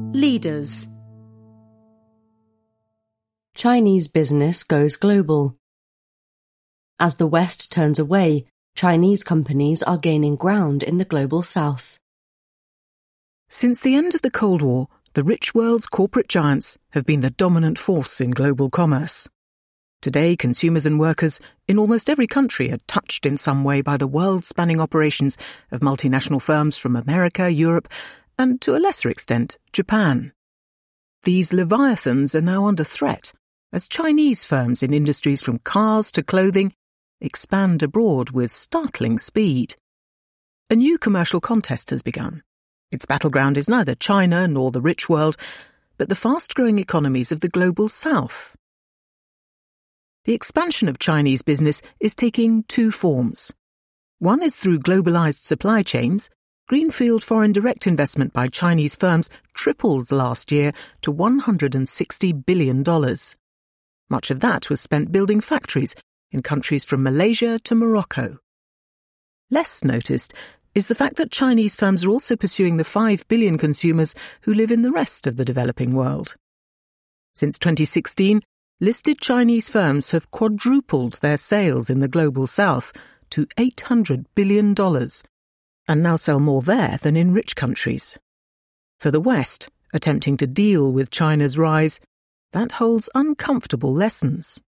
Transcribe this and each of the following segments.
Leaders. Chinese business goes global. As the West turns away, Chinese companies are gaining ground in the global South. Since the end of the Cold War, the rich world's corporate giants have been the dominant force in global commerce. Today, consumers and workers in almost every country are touched in some way by the world-spanning operations of multinational firms from America, Europe, and to a lesser extent, Japan. These leviathans are now under threat as Chinese firms in industries from cars to clothing expand abroad with startling speed. A new commercial contest has begun. Its battleground is neither China nor the rich world, but the fast-growing economies of the global South. The expansion of Chinese business is taking two forms. One is through globalized supply chains. Greenfield foreign direct investment by Chinese firms tripled last year to $160 billion. Much of that was spent building factories in countries from Malaysia to Morocco. Less noticed is the fact that Chinese firms are also pursuing the 5 billion consumers who live in the rest of the developing world. Since 2016, listed Chinese firms have quadrupled their sales in the global South to $800 billion, and now sell more there than in rich countries. For the West, attempting to deal with China's rise, that holds uncomfortable lessons.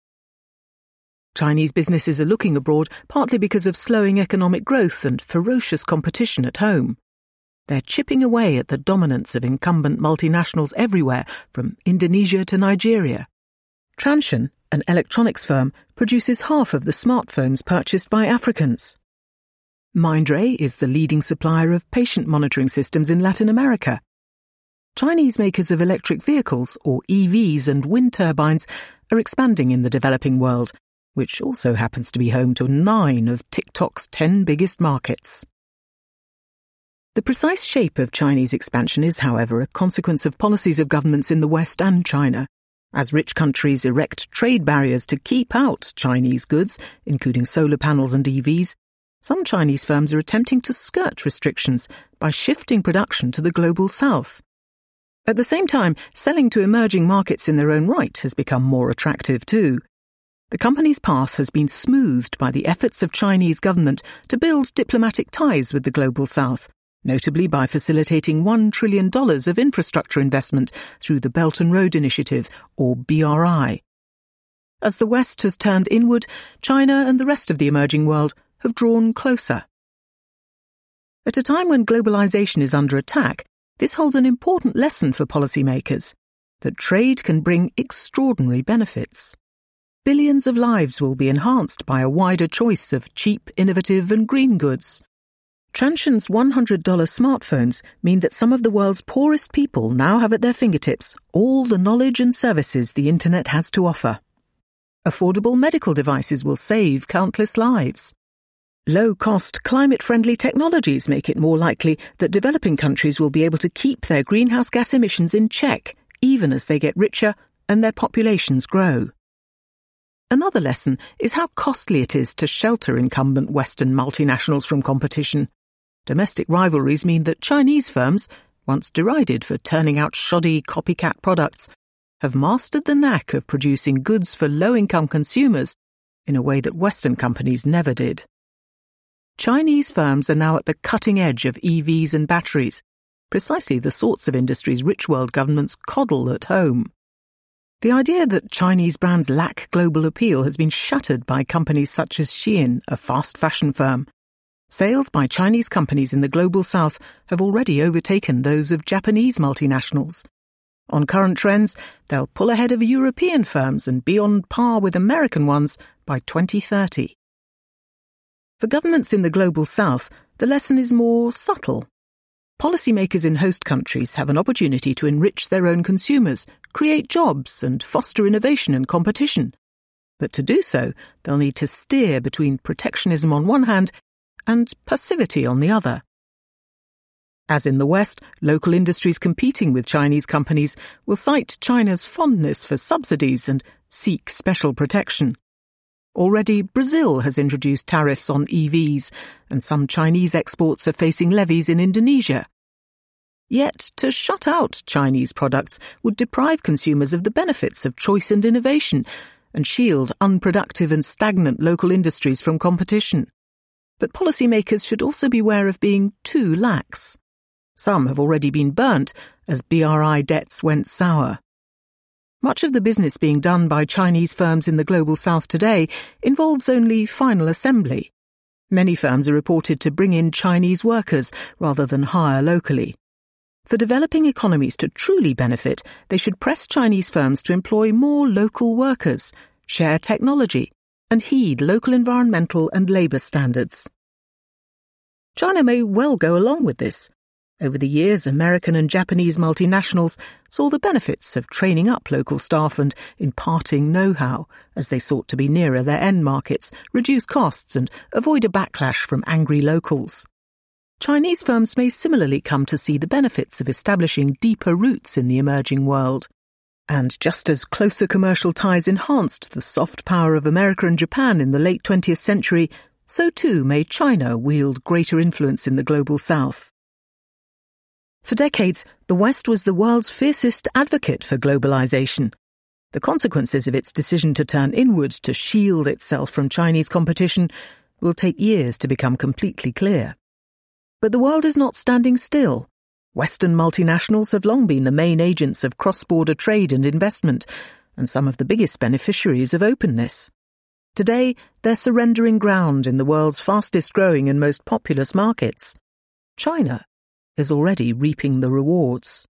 Chinese businesses are looking abroad partly because of slowing economic growth and ferocious competition at home. They're chipping away at the dominance of incumbent multinationals everywhere, from Indonesia to Nigeria. Transsion, an electronics firm, produces half of the smartphones purchased by Africans. Mindray is the leading supplier of patient monitoring systems in Latin America. Chinese makers of electric vehicles, or EVs, and wind turbines are expanding in the developing world, which also happens to be home to 9 of TikTok's 10 biggest markets. The precise shape of Chinese expansion is, however, a consequence of policies of governments in the West and China. As rich countries erect trade barriers to keep out Chinese goods, including solar panels and EVs, some Chinese firms are attempting to skirt restrictions by shifting production to the global South. At the same time, selling to emerging markets in their own right has become more attractive too. The company's path has been smoothed by the efforts of Chinese government to build diplomatic ties with the global South, notably by facilitating $1 trillion of infrastructure investment through the Belt and Road Initiative, or BRI. As the West has turned inward, China and the rest of the emerging world have drawn closer. At a time when globalization is under attack, this holds an important lesson for policymakers, that trade can bring extraordinary benefits. Billions of lives will be enhanced by a wider choice of cheap, innovative and green goods. Transsion's $100 smartphones mean that some of the world's poorest people now have at their fingertips all the knowledge and services the internet has to offer. Affordable medical devices will save countless lives. Low-cost, climate-friendly technologies make it more likely that developing countries will be able to keep their greenhouse gas emissions in check, even as they get richer and their populations grow. Another lesson is how costly it is to shelter incumbent Western multinationals from competition. Domestic rivalries mean that Chinese firms, once derided for turning out shoddy copycat products, have mastered the knack of producing goods for low-income consumers in a way that Western companies never did. Chinese firms are now at the cutting edge of EVs and batteries, precisely the sorts of industries rich world governments coddle at home. The idea that Chinese brands lack global appeal has been shattered by companies such as Shein, a fast fashion firm. Sales by Chinese companies in the global South have already overtaken those of Japanese multinationals. On current trends, they'll pull ahead of European firms and be on par with American ones by 2030. For governments in the global South, the lesson is more subtle. Policymakers in host countries have an opportunity to enrich their own consumers, create jobs and foster innovation and competition. But to do so, they'll need to steer between protectionism on one hand and passivity on the other. As in the West, local industries competing with Chinese companies will cite China's fondness for subsidies and seek special protection. Already, Brazil has introduced tariffs on EVs, and some Chinese exports are facing levies in Indonesia. Yet, to shut out Chinese products would deprive consumers of the benefits of choice and innovation and shield unproductive and stagnant local industries from competition. But policymakers should also beware of being too lax. Some have already been burnt as BRI debts went sour. Much of the business being done by Chinese firms in the Global South today involves only final assembly. Many firms are reported to bring in Chinese workers rather than hire locally. For developing economies to truly benefit, they should press Chinese firms to employ more local workers, share technology, and heed local environmental and labour standards. China may well go along with this. Over the years, American and Japanese multinationals saw the benefits of training up local staff and imparting know-how as they sought to be nearer their end markets, reduce costs and avoid a backlash from angry locals. Chinese firms may similarly come to see the benefits of establishing deeper roots in the emerging world. And just as closer commercial ties enhanced the soft power of America and Japan in the late 20th century, so too may China wield greater influence in the Global South. For decades, the West was the world's fiercest advocate for globalization. The consequences of its decision to turn inward to shield itself from Chinese competition will take years to become completely clear. But the world is not standing still. Western multinationals have long been the main agents of cross-border trade and investment, and some of the biggest beneficiaries of openness. Today, they're surrendering ground in the world's fastest-growing and most populous markets. China is already reaping the rewards.